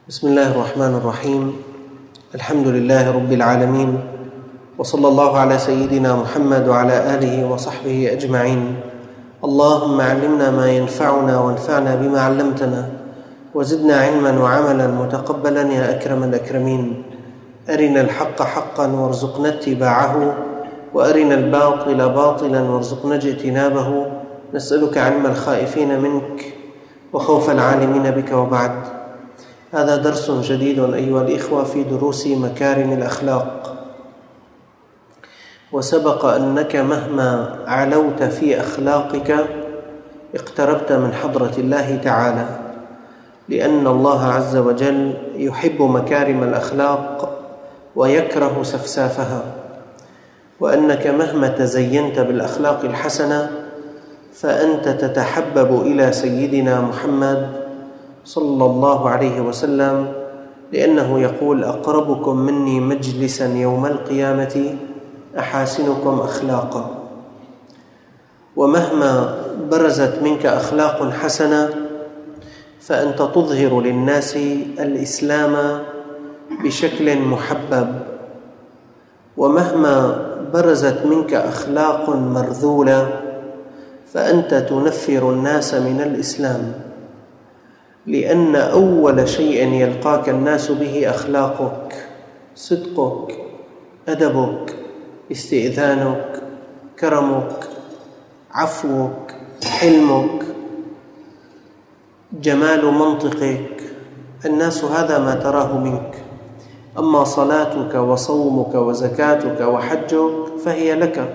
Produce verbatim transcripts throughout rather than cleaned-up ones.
بسم الله الرحمن الرحيم. الحمد لله رب العالمين، وصلى الله على سيدنا محمد وعلى آله وصحبه أجمعين. اللهم علمنا ما ينفعنا وانفعنا بما علمتنا، وزدنا علما وعملا متقبلا يا أكرم الأكرمين. أرنا الحق حقا وارزقنا اتباعه، وأرنا الباطل باطلا وارزقنا اجتنابه. نسألك علم الخائفين منك وخوف العالمين بك. وبعد، هذا درس جديد أيها الإخوة في دروس مكارم الأخلاق. وسبق أنك مهما علوت في أخلاقك اقتربت من حضرة الله تعالى، لأن الله عز وجل يحب مكارم الأخلاق ويكره سفسافها، وأنك مهما تزينت بالأخلاق الحسنة فأنت تتحبب إلى سيدنا محمد صلى الله عليه وسلم، لأنه يقول: أقربكم مني مجلسا يوم القيامة أحاسنكم أخلاقا. ومهما برزت منك أخلاق حسنة فأنت تظهر للناس الإسلام بشكل محبب، ومهما برزت منك أخلاق مرذولة فأنت تنفر الناس من الإسلام، لأن أول شيء يلقاك الناس به أخلاقك، صدقك، أدبك، استئذانك، كرمك، عفوك، حلمك، جمال منطقك. الناس هذا ما تراه منك. أما صلاتك وصومك وزكاتك وحجك فهي لك،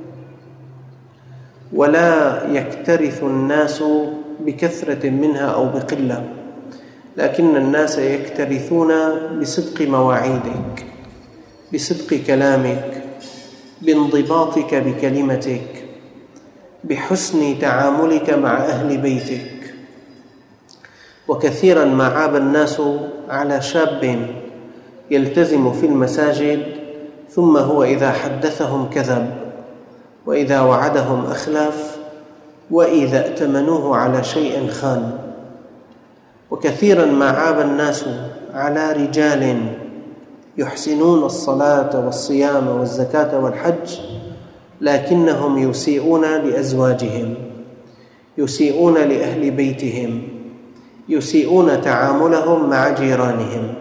ولا يكترث الناس بكثرة منها أو بقلة، لكن الناس يكترثون بصدق مواعيدك، بصدق كلامك، بانضباطك بكلمتك، بحسن تعاملك مع أهل بيتك. وكثيرا ما عاب الناس على شاب يلتزم في المساجد ثم هو إذا حدثهم كذب، وإذا وعدهم أخلف، وإذا ائتمنوه على شيء خان. وكثيرا ما عاب الناس على رجال يحسنون الصلاة والصيام والزكاة والحج، لكنهم يسيئون لأزواجهم، يسيئون لأهل بيتهم، يسيئون تعاملهم مع جيرانهم.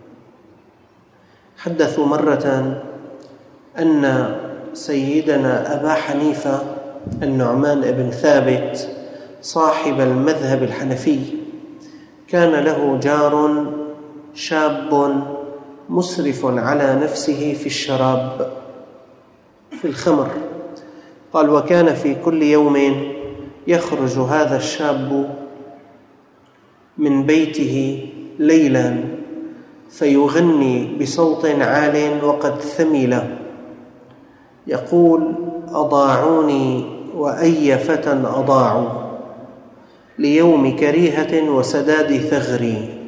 حدثوا مرة أن سيدنا أبا حنيفة النعمان بن ثابت صاحب المذهب الحنفي كان له جار شاب مسرف على نفسه في الشراب، في الخمر. قال: وكان في كل يوم يخرج هذا الشاب من بيته ليلا فيغني بصوت عال وقد ثمل، يقول: أضاعوني وأي فتى أضاعوا ليوم كريهة وسداد ثغري،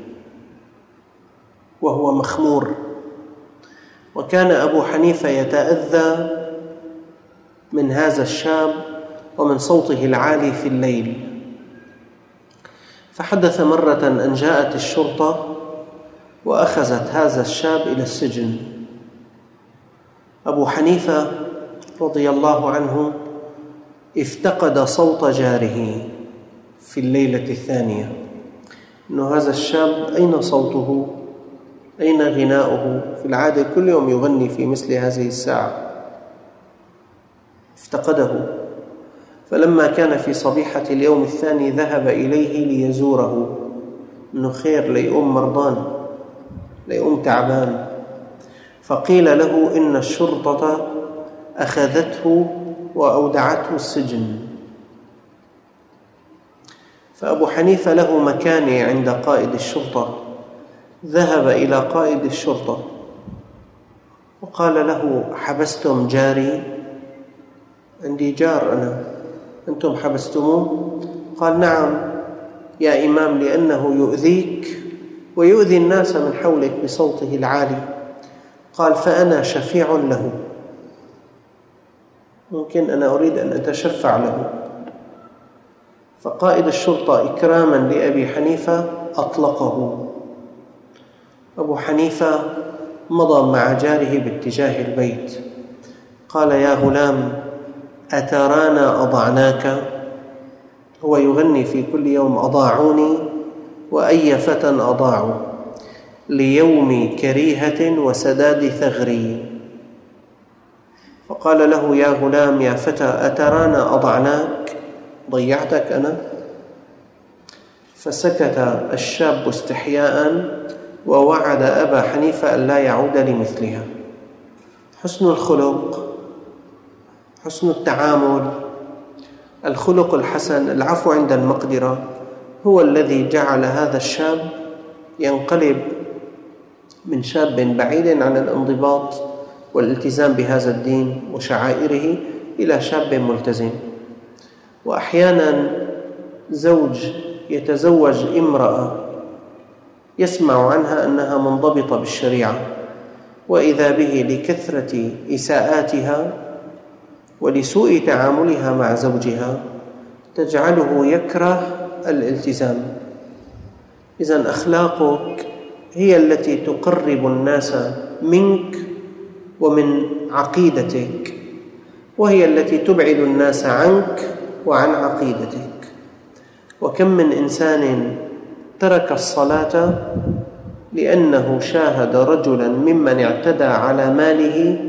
وهو مخمور. وكان أبو حنيفة يتأذى من هذا الشاب ومن صوته العالي في الليل. فحدث مرة أن جاءت الشرطة وأخذت هذا الشاب إلى السجن. أبو حنيفة رضي الله عنه افتقد صوت جاره في الليلة الثانية، إنه هذا الشاب أين صوته؟ أين غناؤه؟ في العادة كل يوم يغني في مثل هذه الساعة. افتقده. فلما كان في صبيحة اليوم الثاني ذهب إليه ليزوره، إنه خير ليقوم مرضان، ليقوم تعبان. فقيل له إن الشرطة أخذته وأودعته السجن. فأبو حنيفة له مكانة عند قائد الشرطة، ذهب إلى قائد الشرطة وقال له: حبستم جاري؟ عندي جار أنا، أنتم حبستموه؟ قال: نعم يا إمام، لأنه يؤذيك ويؤذي الناس من حولك بصوته العالي. قال: فأنا شفيع له، ممكن أنا أريد أن أتشفع له. فقائد الشرطة إكراما لأبي حنيفة أطلقه، أبو حنيفة مضى مع جاره باتجاه البيت، قال: يا غلام، أترانا أضعناك؟ هو يغني في كل يوم: أضاعوني وأي فتى أضاعوا ليوم كريهة وسداد ثغري. فقال له: يا غلام، يا فتى، أترانا أضعناك؟ ضيعتك أنا؟ فسكت الشاب استحياء ووعد أبا حنيفة أن لا يعود لمثلها. حسن الخلق، حسن التعامل، الخلق الحسن، العفو عند المقدرة، هو الذي جعل هذا الشاب ينقلب من شاب بعيد عن الانضباط والالتزام بهذا الدين وشعائره إلى شاب ملتزم. وأحيانا زوج يتزوج امرأة يسمع عنها أنها منضبطة بالشريعة، وإذا به لكثرة إساءاتها ولسوء تعاملها مع زوجها تجعله يكره الالتزام. إذن أخلاقك هي التي تقرب الناس منك ومن عقيدتك، وهي التي تبعد الناس عنك وعن عقيدتك. وكم من إنسان ترك الصلاة لأنه شاهد رجلا ممن اعتدى على ماله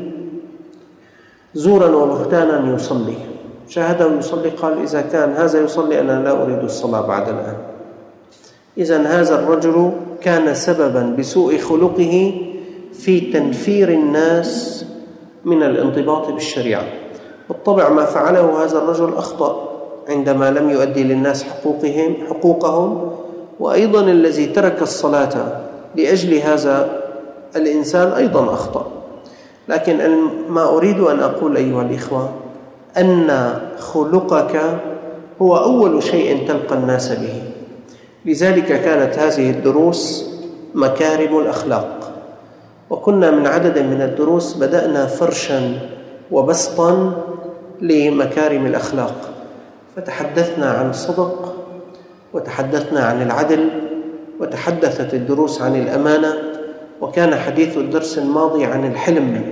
زورا وبهتانا يصلي، شاهده يصلي، قال: إذا كان هذا يصلي أنا لا أريد الصلاة بعد الآن. إذن هذا الرجل كان سببا بسوء خلقه في تنفير الناس من الانضباط بالشريعة. بالطبع ما فعله هذا الرجل أخطأ عندما لم يؤدي للناس حقوقهم حقوقهم وأيضا الذي ترك الصلاة لأجل هذا الإنسان أيضا أخطأ. لكن ما أريد أن أقول أيها الإخوة أن خلقك هو أول شيء تلقى الناس به. لذلك كانت هذه الدروس مكارم الأخلاق، وكنا من عدد من الدروس بدأنا فرشا وبسطا لمكارم الأخلاق، فتحدثنا عن الصدق، وتحدثنا عن العدل، وتحدثت الدروس عن الأمانة، وكان حديث الدرس الماضي عن الحلم.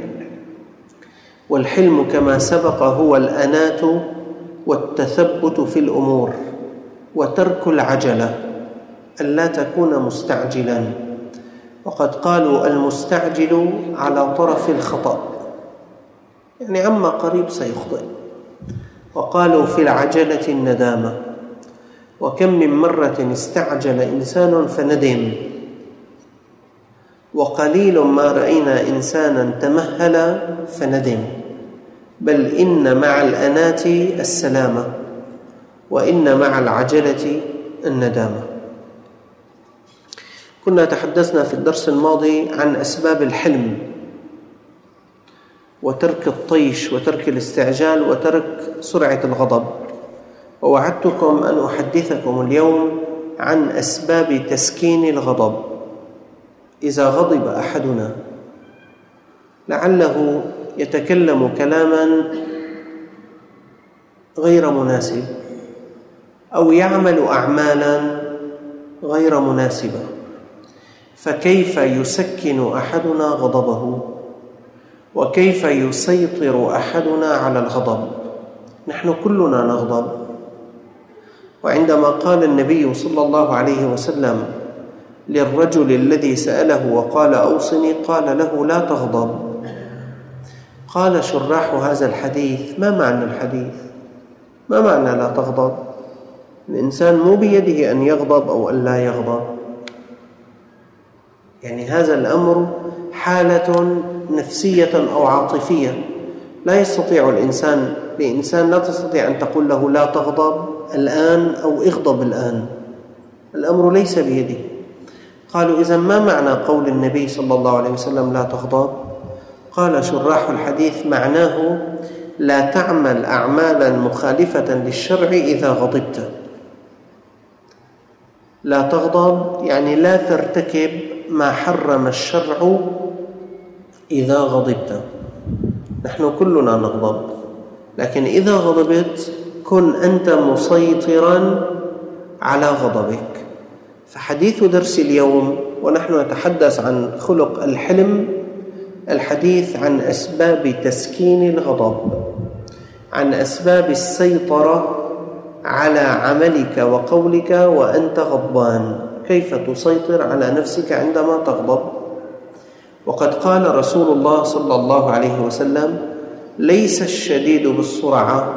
والحلم كما سبق هو الأناة والتثبت في الأمور وترك العجلة، ألا تكون مستعجلا. وقد قالوا: المستعجل على طرف الخطأ، يعني عما قريب سيخطئ. وقالوا: في العجلة الندامة. وكم من مرة استعجل إنسان فندم، وقليل ما رأينا إنسانا تمهل فندم، بل إن مع الأناة السلامة، وإن مع العجلة الندامة. كنا تحدثنا في الدرس الماضي عن أسباب الحلم وترك الطيش وترك الاستعجال وترك سرعة الغضب، ووعدتكم أن أحدثكم اليوم عن أسباب تسكين الغضب. إذا غضب أحدنا لعله يتكلم كلاما غير مناسب أو يعمل أعمالا غير مناسبة، فكيف يسكن أحدنا غضبه؟ وكيف يسيطر أحدنا على الغضب؟ نحن كلنا نغضب. وعندما قال النبي صلى الله عليه وسلم للرجل الذي سأله وقال: أوصني، قال له: لا تغضب. قال شراح هذا الحديث: ما معنى الحديث؟ ما معنى لا تغضب؟ الإنسان مو بيده أن يغضب أو أن لا يغضب، يعني هذا الأمر حالة نفسية أو عاطفية. لا يستطيع الإنسان لإنسان لا تستطيع أن تقول له لا تغضب الآن أو اغضب الآن، الأمر ليس بيده. قالوا: إذن ما معنى قول النبي صلى الله عليه وسلم لا تغضب؟ قال شراح الحديث: معناه لا تعمل أعمالا مخالفة للشرع إذا غضبت. لا تغضب يعني لا ترتكب ما حرم الشرع إذا غضبت. نحن كلنا نغضب، لكن إذا غضبت كن أنت مسيطرا على غضبك. فحديث درس اليوم ونحن نتحدث عن خلق الحلم الحديث عن أسباب تسكين الغضب، عن أسباب السيطرة على عملك وقولك وأنت غضبان، كيف تسيطر على نفسك عندما تغضب. وقد قال رسول الله صلى الله عليه وسلم: ليس الشديد بالسرعة.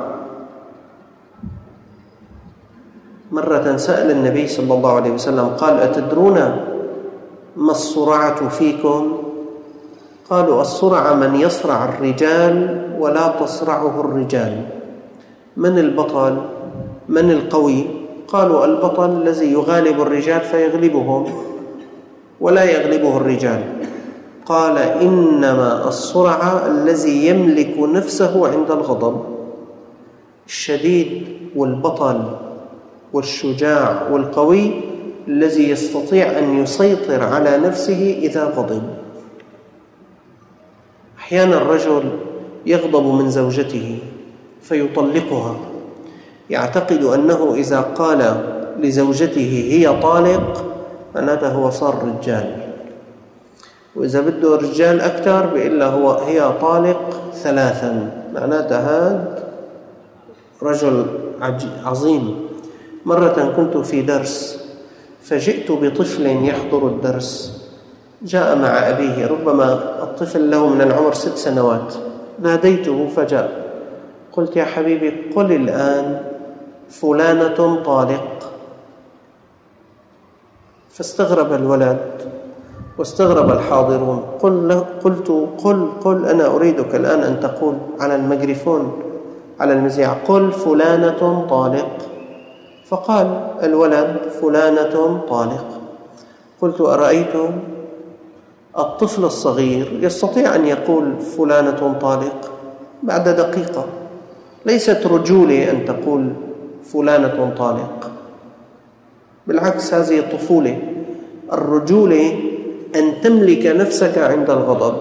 مرة سأل النبي صلى الله عليه وسلم قال: أتدرون ما السرعة فيكم؟ قالوا: السرعة من يصرع الرجال ولا تصرعه الرجال. من البطل؟ من القوي؟ قالوا: البطل الذي يغالب الرجال فيغلبهم ولا يغلبه الرجال. قال: إنما السرعة الذي يملك نفسه عند الغضب. الشديد والبطل والشجاع والقوي الذي يستطيع أن يسيطر على نفسه إذا غضب. أحيانا الرجل يغضب من زوجته فيطلقها، يعتقد أنه إذا قال لزوجته هي طالق معناته هو صار رجال، وإذا بده رجال أكثر بيقول له هو هي طالق ثلاثا، معناته هذا رجل عظيم. مرة كنت في درس فجئت بطفل يحضر الدرس، جاء مع أبيه، ربما الطفل له من العمر ست سنوات. ناديته فجاء، قلت: يا حبيبي قل الآن فلانة طالق. فاستغرب الولد واستغرب الحاضرون. قل له قلت قل قل أنا أريدك الآن أن تقول على الميكروفون على المذياع: قل فلانة طالق. فقال الولد: فلانة طالق. قلت: أرأيتم الطفل الصغير يستطيع أن يقول فلانة طالق بعد دقيقة. ليست رجولة أن تقول فلانة طالق، بالعكس هذه طفولة. الرجولة أن تملك نفسك عند الغضب،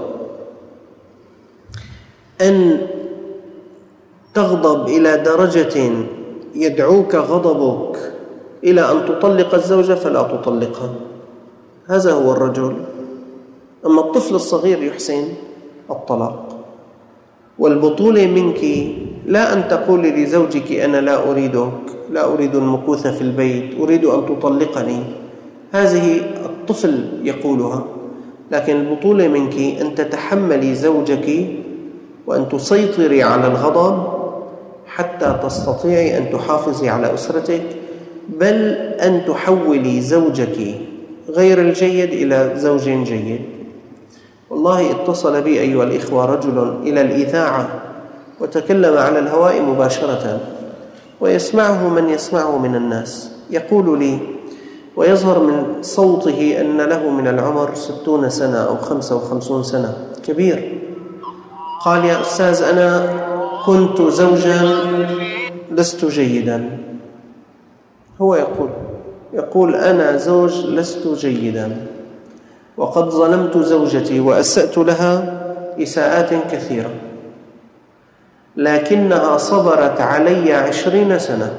أن تغضب إلى درجة يدعوك غضبك إلى أن تطلق الزوجة فلا تطلقها. هذا هو الرجل. أما الطفل الصغير يحسن الطلاق. والبطولة منك لا أن تقولي لزوجك: أنا لا أريدك، لا أريد المكوث في البيت، أريد أن تطلقني. هذه الطفل يقولها. لكن البطولة منك أن تتحملي زوجك وأن تسيطري على الغضب حتى تستطيعي أن تحافظي على أسرتك، بل أن تحولي زوجك غير الجيد إلى زوج جيد. والله اتصل بي أيها الإخوة رجل إلى الإذاعة وتكلم على الهواء مباشرة، ويسمعه من يسمعه من الناس، يقول لي ويظهر من صوته أن له من العمر ستون سنة أو خمسة وخمسون سنة، كبير. قال: يا أستاذ أنا كنت زوجا لست جيدا. هو يقول يقول أنا زوج لست جيدا، وقد ظلمت زوجتي وأسأت لها إساءات كثيرة، لكنها صبرت علي عشرين سنة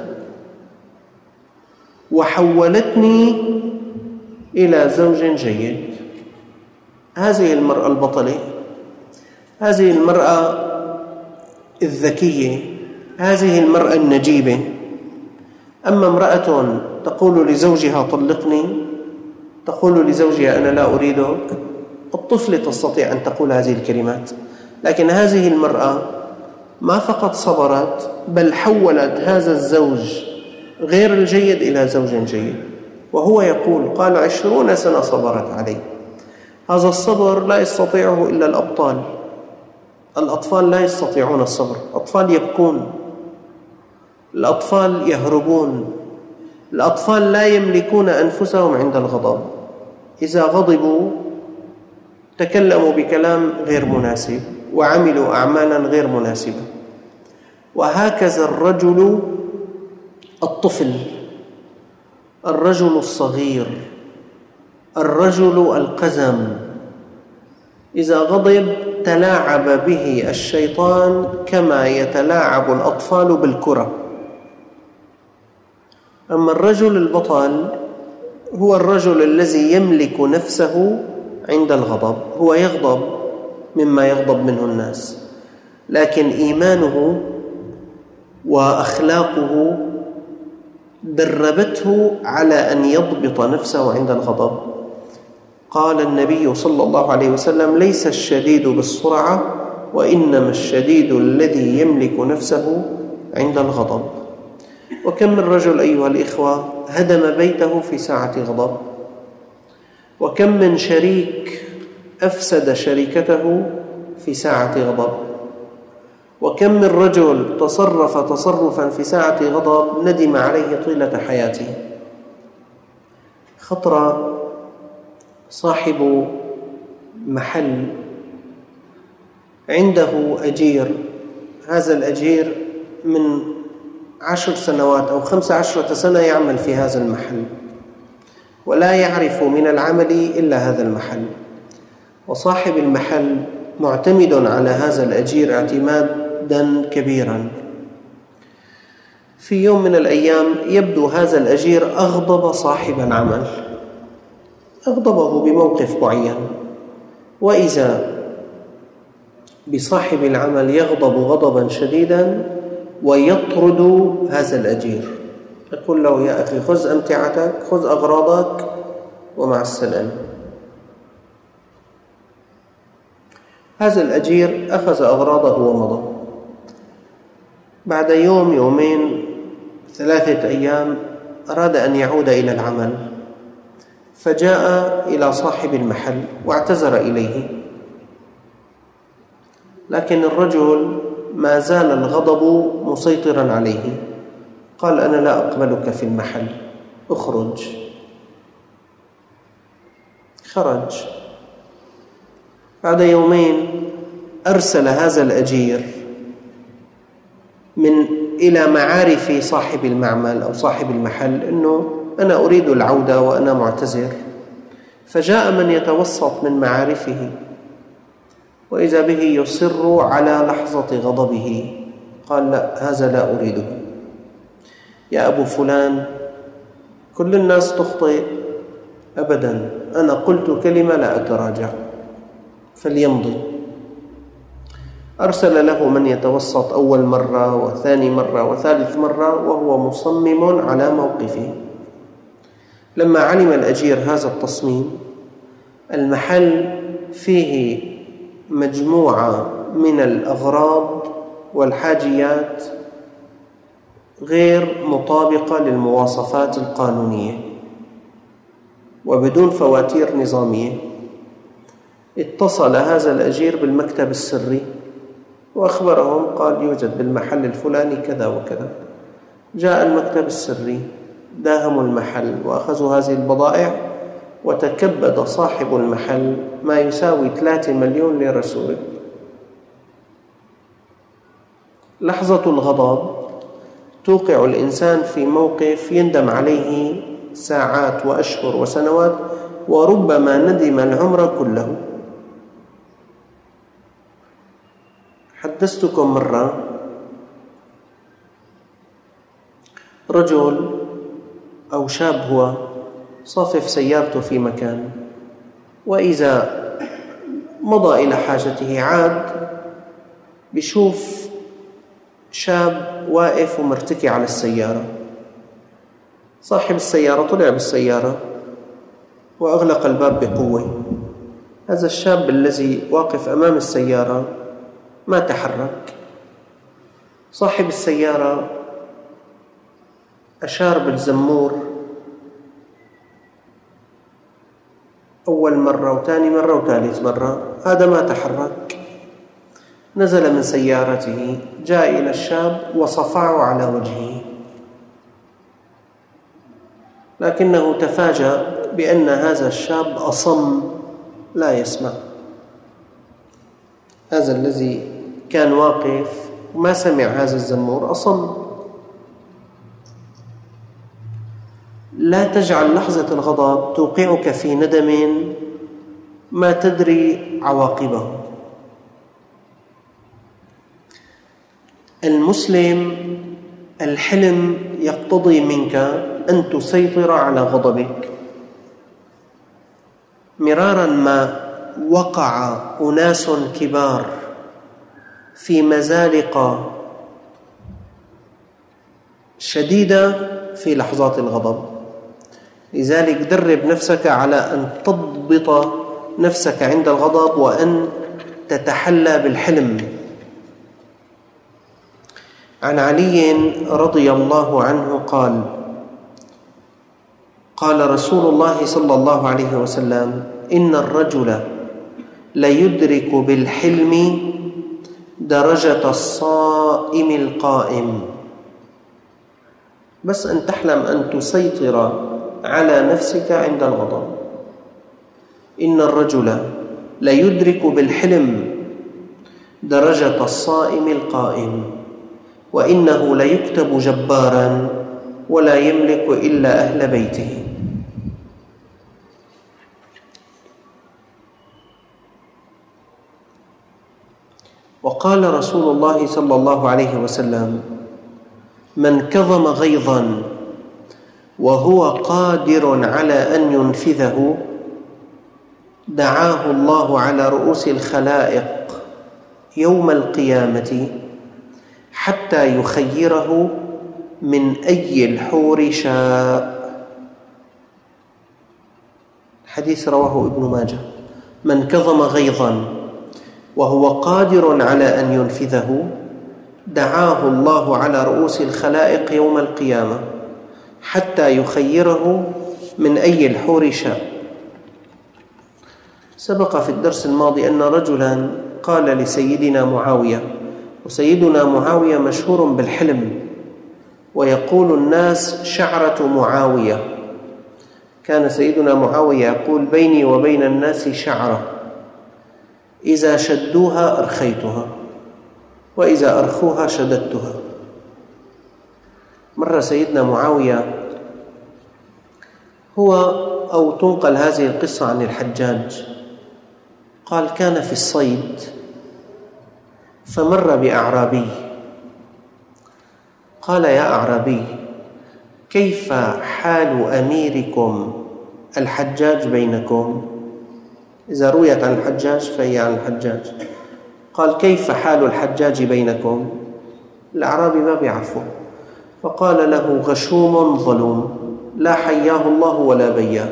وحولتني إلى زوج جيد. هذه المرأة البطلة، هذه المرأة الذكية، هذه المرأة النجيبة. أما امرأة تقول لزوجها: طلقني، تقول لزوجها: أنا لا أريدك، الطفل تستطيع أن تقول هذه الكلمات. لكن هذه المرأة ما فقط صبرت، بل حولت هذا الزوج غير الجيد إلى زوج جيد. وهو يقول: قال: عشرون سنة صبرت علي. هذا الصبر لا يستطيعه إلا الأبطال. الأطفال لا يستطيعون الصبر. الأطفال يبكون، الأطفال يهربون، الأطفال لا يملكون أنفسهم عند الغضب. إذا غضبوا تكلموا بكلام غير مناسب وعملوا أعمالا غير مناسبة. وهكذا الرجل الطفل، الرجل الصغير، الرجل القزم، إذا غضب تلاعب به الشيطان كما يتلاعب الأطفال بالكرة. أما الرجل البطل هو الرجل الذي يملك نفسه عند الغضب. هو يغضب مما يغضب منه الناس، لكن إيمانه وأخلاقه دربته على أن يضبط نفسه عند الغضب. قال النبي صلى الله عليه وسلم: ليس الشديد بالسرعة، وإنما الشديد الذي يملك نفسه عند الغضب. وكم من رجل أيها الإخوة هدم بيته في ساعة غضب، وكم من شريك أفسد شركته في ساعة غضب، وكم من رجل تصرف تصرفا في ساعة غضب ندم عليه طيلة حياته. خطر صاحب محل عنده أجير، هذا الأجير من عشر سنوات أو خمس عشرة سنة يعمل في هذا المحل، ولا يعرف من العمل إلا هذا المحل، وصاحب المحل معتمد على هذا الأجير اعتمادا كبيرا. في يوم من الأيام يبدو هذا الأجير أغضب صاحب العمل، أغضبه بموقف معين، وإذا بصاحب العمل يغضب غضبا شديدا ويطرد هذا الأجير، يقول له: يا أخي خذ أمتعتك، خذ أغراضك، ومع السلامة. هذا الأجير أخذ أغراضه ومضى. بعد يوم يومين ثلاثة أيام أراد أن يعود إلى العمل، فجاء إلى صاحب المحل واعتذر إليه، لكن الرجل ما زال الغضب مسيطرا عليه. قال: أنا لا أقبلك في المحل، اخرج. خرج. بعد يومين أرسل هذا الأجير من إلى معارف صاحب المعمل أو صاحب المحل أنه أنا أريد العودة وأنا معتذر. فجاء من يتوسط من معارفه، وإذا به يصر على لحظة غضبه. قال: لا، هذا لا أريده. يا أبو فلان، كل الناس تخطئ. أبدا، أنا قلت كلمة لا أتراجع، فليمضي. أرسل له من يتوسط أول مرة وثاني مرة وثالث مرة، وهو مصمم على موقفه. لما علم الأجير هذا التصميم، المحل فيه مجموعة من الأغراض والحاجيات غير مطابقة للمواصفات القانونية وبدون فواتير نظامية. اتصل هذا الأجير بالمكتب السري وأخبرهم، قال: يوجد بالمحل الفلاني كذا وكذا. جاء المكتب السري، داهموا المحل وأخذوا هذه البضائع، وتكبد صاحب المحل ما يساوي ثلاثة مليون ليرة سوري. لحظة الغضب توقع الإنسان في موقف يندم عليه ساعات وأشهر وسنوات، وربما ندم العمر كله. حدثتكم مرة رجل أو شاب هو صافف سيارته في مكان، وإذا مضى إلى حاجته عاد بيشوف شاب واقف ومرتكي على السيارة. صاحب السيارة طلع بالسيارة وأغلق الباب بقوة. هذا الشاب الذي واقف أمام السيارة ما تحرك. صاحب السيارة أشار بالزمور أول مرة وثاني مرة وثالث مرة، هذا ما تحرك. نزل من سيارته، جاء إلى الشاب وصفعه على وجهه، لكنه تفاجأ بأن هذا الشاب أصم لا يسمع. هذا الذي كان واقف وما سمع هذا الزمور أصم. لا تجعل لحظة الغضب توقعك في ندم ما تدري عواقبه. المسلم الحلم يقتضي منك أن تسيطر على غضبك، مرارا ما وقع أناس كبار في مزالق شديدة في لحظات الغضب. لذلك درب نفسك على أن تضبط نفسك عند الغضب وأن تتحلى بالحلم. عن علي رضي الله عنه قال: قال رسول الله صلى الله عليه وسلم: إن الرجل ليدرك بالحلم درجة الصائم القائم. بس أن تحلم أن تسيطر على نفسك عند الغضب. إن الرجل ليدرك بالحلم درجة الصائم القائم، وإنه ليكتب جبارا ولا يملك إلا أهل بيته. وقال رسول الله صلى الله عليه وسلم: من كظم غيظا وهو قادر على أن ينفذه دعاه الله على رؤوس الخلائق يوم القيامة حتى يخيره من أي الحور شاء. حديث رواه ابن ماجه. من كظم غيظا وهو قادر على أن ينفذه دعاه الله على رؤوس الخلائق يوم القيامة حتى يخيره من أي الحور شاء. سبق في الدرس الماضي أن رجلا قال لسيدنا معاوية، وسيدنا معاوية مشهور بالحلم، ويقول الناس شعرة معاوية. كان سيدنا معاوية يقول: بيني وبين الناس شعرة، إذا شدوها أرخيتها، وإذا أرخوها شددتها. مرة سيدنا معاوية هو أو تنقل هذه القصة عن الحجاج، قال: كان في الصيد فمر بأعرابي، قال: يا أعرابي، كيف حال أميركم الحجاج بينكم؟ إذا رويت عن الحجاج فهي عن الحجاج. قال: كيف حال الحجاج بينكم؟ الأعرابي ما بيعرفه، فقال له: غشوم ظلوم لا حياه الله ولا بياه.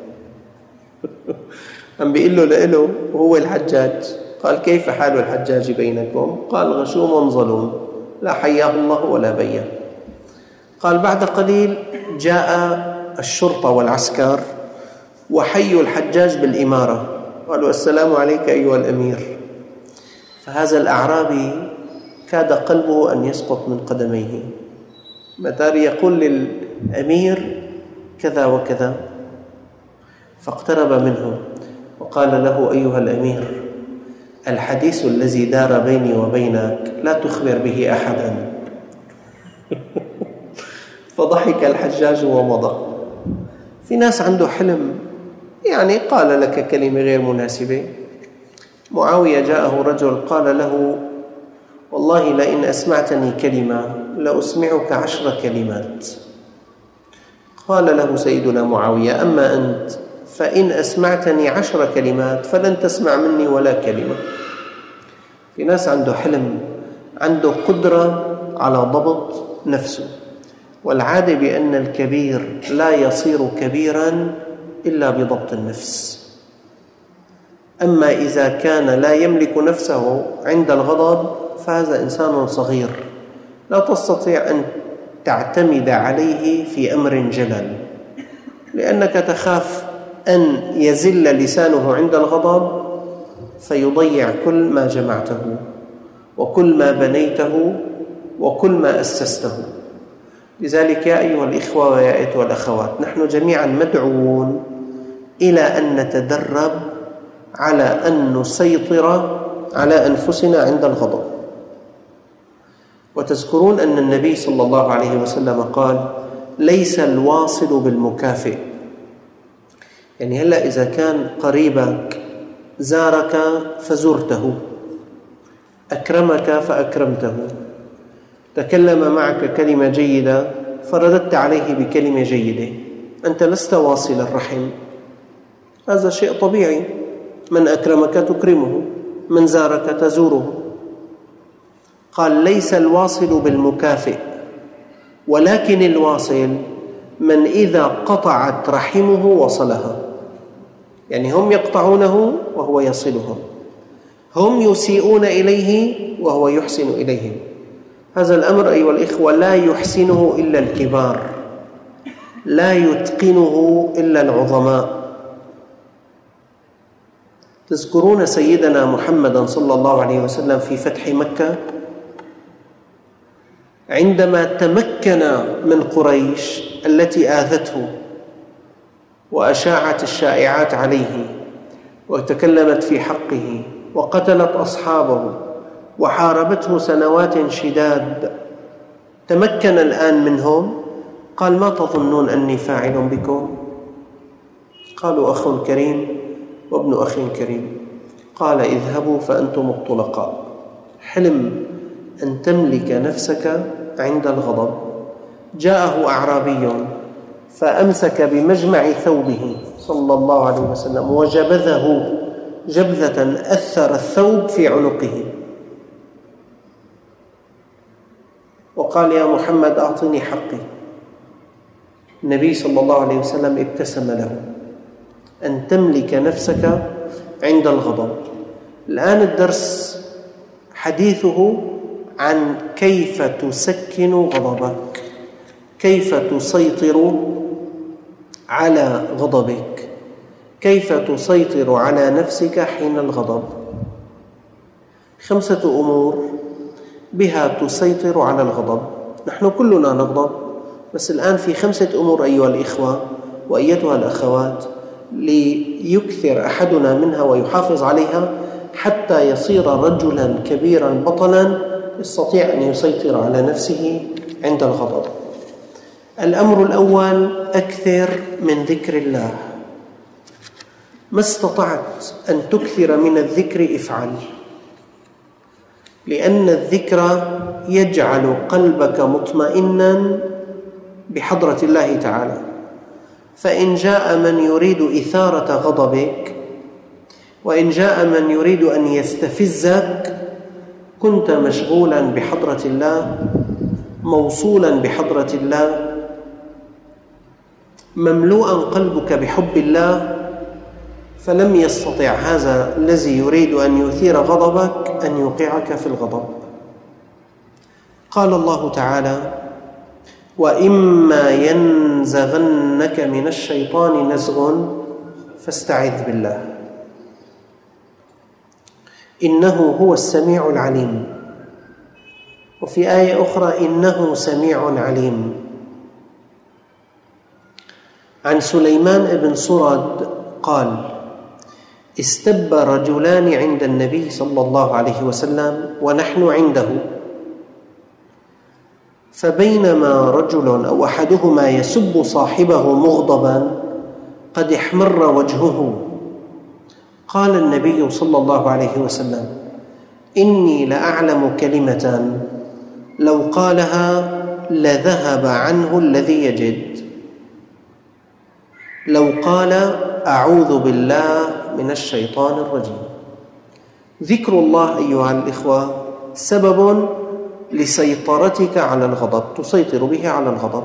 عم بيقول له لإله وهو الحجاج. قال: كيف حال الحجاج بينكم؟ قال: غشوم ظلوم لا حياه الله ولا بياه. قال: بعد قليل جاء الشرطة والعسكر وحيوا الحجاج بالإمارة، قالوا: السلام عليك أيها الأمير. فهذا الأعرابي كاد قلبه أن يسقط من قدميه، متى يقول للأمير كذا وكذا. فاقترب منه وقال له: أيها الأمير، الحديث الذي دار بيني وبينك لا تخبر به أحدا. فضحك الحجاج ومضى. في ناس عنده حلم، يعني قال لك كلمة غير مناسبة. معاوية جاءه رجل قال له: والله لئن أسمعتني كلمة لأسمعك عشر كلمات. قال له سيدنا معاوية: أما أنت فإن أسمعتني عشر كلمات فلن تسمع مني ولا كلمة. في ناس عنده حلم، عنده قدرة على ضبط نفسه، والعادة بأن الكبير لا يصير كبيراً إلا بضبط النفس. أما إذا كان لا يملك نفسه عند الغضب فهذا إنسان صغير لا تستطيع أن تعتمد عليه في أمر جلل، لأنك تخاف أن يزل لسانه عند الغضب فيضيع كل ما جمعته وكل ما بنيته وكل ما أسسته. لذلك يا أيها الإخوة ويا أيها الأخوات، نحن جميعا مدعوون إلى أن نتدرب على أن نسيطر على أنفسنا عند الغضب. وتذكرون أن النبي صلى الله عليه وسلم قال: ليس الواصل بالمكافئ. يعني هلأ إذا كان قريبك زارك فزرته، أكرمك فأكرمته، تكلم معك كلمة جيدة فرددت عليه بكلمة جيدة، أنت لست واصل الرحم، هذا شيء طبيعي، من أكرمك تكرمه، من زارك تزوره. قال ليس الواصل بالمكافئ، ولكن الواصل من إذا قطعت رحمه وصلها. يعني هم يقطعونه وهو يصلهم، هم يسيئون إليه وهو يحسن إليهم. هذا الأمر أيها الإخوة لا يحسنه إلا الكبار، لا يتقنه إلا العظماء. تذكرون سيدنا محمدا صلى الله عليه وسلم في فتح مكة عندما تمكن من قريش التي آذته وأشاعت الشائعات عليه وتكلمت في حقه وقتلت أصحابه وحاربته سنوات شداد، تمكن الآن منهم. قال ما تظنون أني فاعل بكم؟ قالوا أخ كريم وابن أخ كريم. قال اذهبوا فأنتم الطلقاء. حلم أن تملك نفسك عند الغضب. جاءه أعرابي فأمسك بمجمع ثوبه صلى الله عليه وسلم وجبذه جبذة أثر الثوب في عنقه، وقال يا محمد أعطني حقي. النبي صلى الله عليه وسلم ابتسم له. أن تملك نفسك عند الغضب. الآن الدرس حديثه عن كيف تسكن غضبك، كيف تسيطر على غضبك، كيف تسيطر على نفسك حين الغضب. خمسة أمور بها تسيطر على الغضب. نحن كلنا نغضب، بس الآن في خمسة أمور أيها الإخوة وأيتها الأخوات ليكثر أحدنا منها ويحافظ عليها حتى يصير رجلا كبيرا بطلا يستطيع أن يسيطر على نفسه عند الغضب. الأمر الأول: أكثر من ذكر الله. ما استطعت أن تكثر من الذكر افعل، لأن الذكر يجعل قلبك مطمئنا بحضرة الله تعالى. فإن جاء من يريد إثارة غضبك وإن جاء من يريد أن يستفزك كنت مشغولا بحضرة الله، موصولا بحضرة الله، مملوءا قلبك بحب الله، فلم يستطع هذا الذي يريد أن يثير غضبك أن يوقعك في الغضب. قال الله تعالى: وإما ينزغنك من الشيطان نزغ فاستعذ بالله إنه هو السميع العليم. وفي آية أخرى: إنه سميع عليم. عن سليمان بن سرد قال: استب رجلان عند النبي صلى الله عليه وسلم ونحن عنده، فبينما رجل أو أحدهما يسب صاحبه مغضبا قد احمر وجهه، قال النبي صلى الله عليه وسلم: إني لأعلم كلمة لو قالها لذهب عنه الذي يجد، لو قال: أعوذ بالله من الشيطان الرجيم. ذكر الله أيها الإخوة سبب لسيطرتك على الغضب، تسيطر به على الغضب.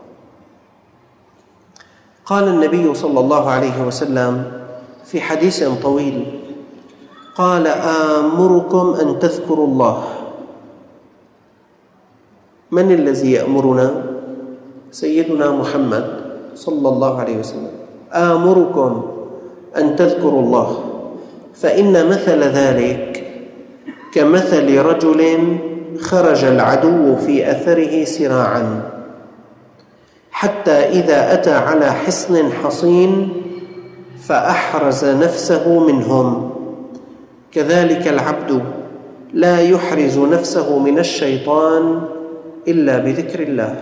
قال النبي صلى الله عليه وسلم في حديث طويل، قال: آمركم أن تذكروا الله. من الذي يأمرنا؟ سيدنا محمد صلى الله عليه وسلم. آمركم أن تذكروا الله، فإن مثل ذلك كمثل رجل خرج العدو في أثره سراعا حتى إذا أتى على حصن حصين فأحرز نفسه منهم، كذلك العبد لا يحرز نفسه من الشيطان إلا بذكر الله.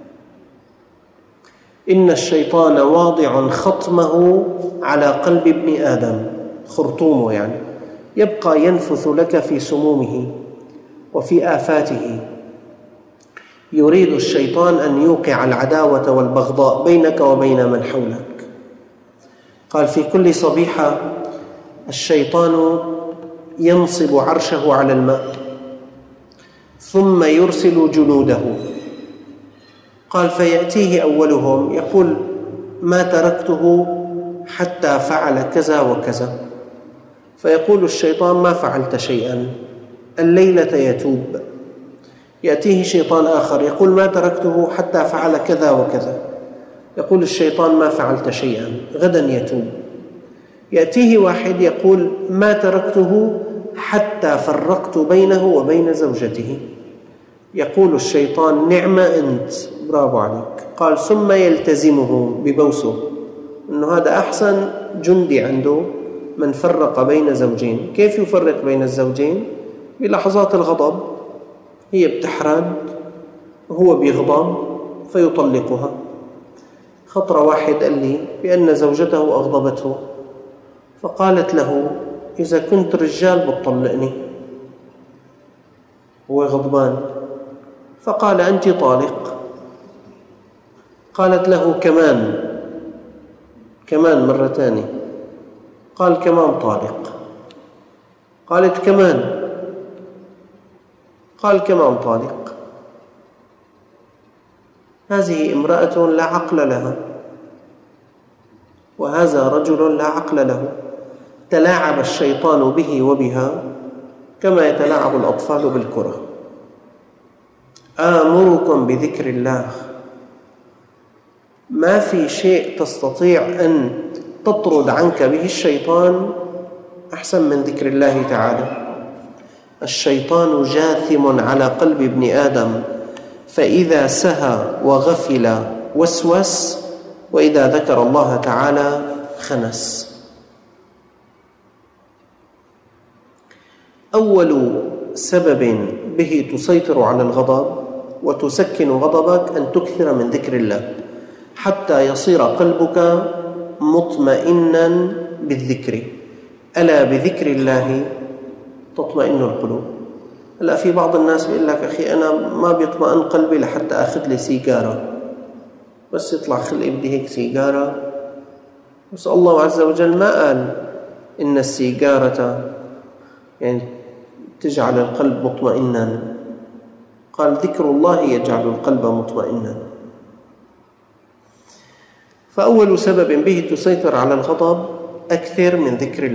إن الشيطان واضع خطمه على قلب ابن آدم، خرطومه يعني، يبقى ينفث لك في سمومه وفي آفاته. يريد الشيطان أن يوقع العداوة والبغضاء بينك وبين من حولك. قال: في كل صبيحة الشيطان ينصب عرشه على الماء ثم يرسل جنوده. قال: فيأتيه أولهم يقول: ما تركته حتى فعل كذا وكذا. فيقول الشيطان: ما فعلت شيئا، الليلة يتوب. يأتيه شيطان آخر يقول: ما تركته حتى فعل كذا وكذا. يقول الشيطان: ما فعلت شيئا، غدا يتوب. يأتيه واحد يقول: ما تركته حتى فرقت بينه وبين زوجته. يقول الشيطان: نعم أنت، برافو عليك. قال: ثم يلتزمه ببوسه، إنه هذا أحسن جندي عنده من فرق بين زوجين. كيف يفرق بين الزوجين؟ بلحظات الغضب، هي بتحرد وهو بيغضب فيطلقها. خطر واحد قال لي بأن زوجته أغضبته، فقالت له: إذا كنت رجال بتطلقني. هو غضبان، فقال: أنت طالق. قالت له: كمان كمان مرة ثانية. قال: كمان طالق. قالت: كمان. قال: كمان طالق. هذه امرأة لا عقل لها، وهذا رجل لا عقل له. تلاعب الشيطان به وبها كما يتلاعب الأطفال بالكرة. آمركم بذكر الله. ما في شيء تستطيع أن تطرد عنك به الشيطان أحسن من ذكر الله تعالى. الشيطان جاثم على قلب ابن آدم، فإذا سهى وغفل وسوس، وإذا ذكر الله تعالى خنس. أول سبب به تسيطر على الغضب وتسكن غضبك أن تكثر من ذكر الله، حتى يصير قلبك مطمئنا بالذكر. ألا بذكر الله تطمئن القلوب. هلا في بعض الناس بيقول لك: أخي أنا ما بيطمئن قلبي لحتى أخذ لي سيجارة، بس يطلع خلقي بدي هيك سيجارة. بس الله عز وجل ما قال إن السيجارة يعني تجعل القلب مطمئنا، قال: ذكر الله يجعل القلب مطمئنا. فأول سبب به تسيطر على الغضب أكثر من ذكر الله.